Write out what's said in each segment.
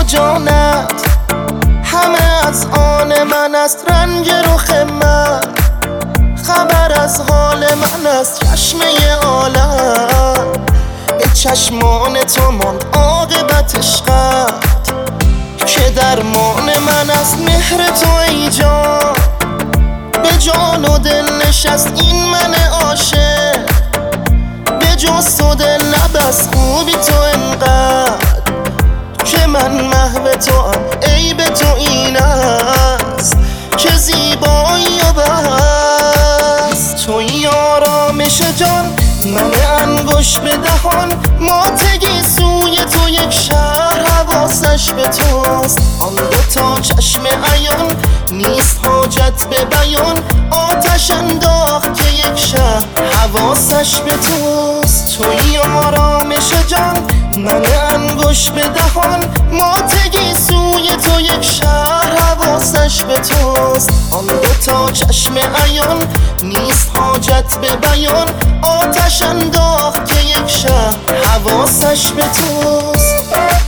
جانت همه از آن من است، رنگ رخ من خبر از حال من است، چشمه عالم به چشمان تو ماند عاقبت عشقت که درمان من است، مهر تو ای جان به جان و دل نشست این من عاشق، به جز تو دل نبست خوبی تو انقدر که من محو تو ام، عیب تو این است که زیبایی و بس توی آرامش جان، من انگوش به دهان ماتگی سوی تو یک شهر حواسش به توست، آن دوتا چشم عیان نیست حاجت به بیان، آتش انداخت که یک شهر حواسش به توست. توی آرامش جان من انگوش به دهان ماتگی سوی تو یک شهر حواسش به توست، آن دوتا چشم عیان نیست حاجت به بیان، آتش انداخت که یک شهر حواسش به توست.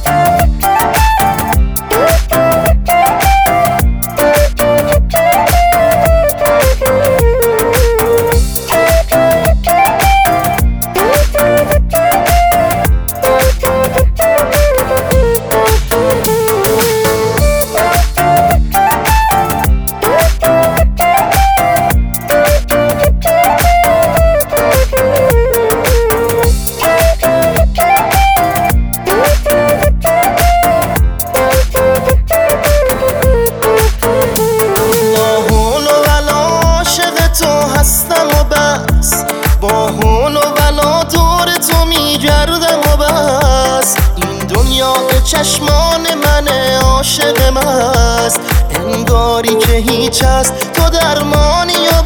با هون و ولا دور تو میگردم و بس، این دنیا به چشمان من عاشق مست، انگاری که هیچ است تو درمانی و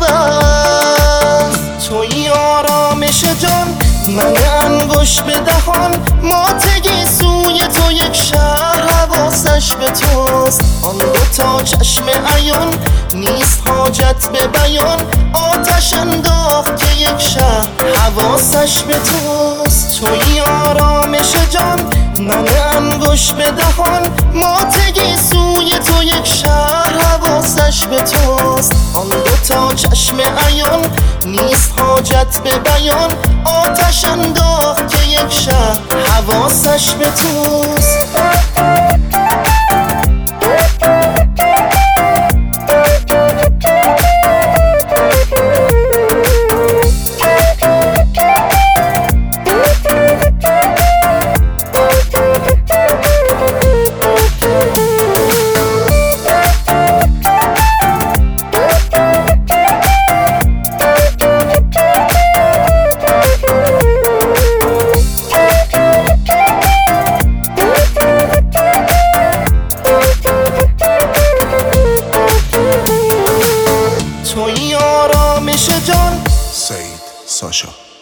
بس توی آرامش جان من انگوش به دهان ماتگی سوی تو یک شهر حواسش به توست، آن دوتا چشم عیان نیست حاجت به بیان، آتش انداخت که یک شهر حواسش به توست. توی آرامش جان من انگوش به دهان ماتگی سوی تو یک شهر حواسش به توست، آن دوتا چشم عیان نیست حاجت به بیان، آتش انداخت که یک شهر حواسش به توست. سید ساشا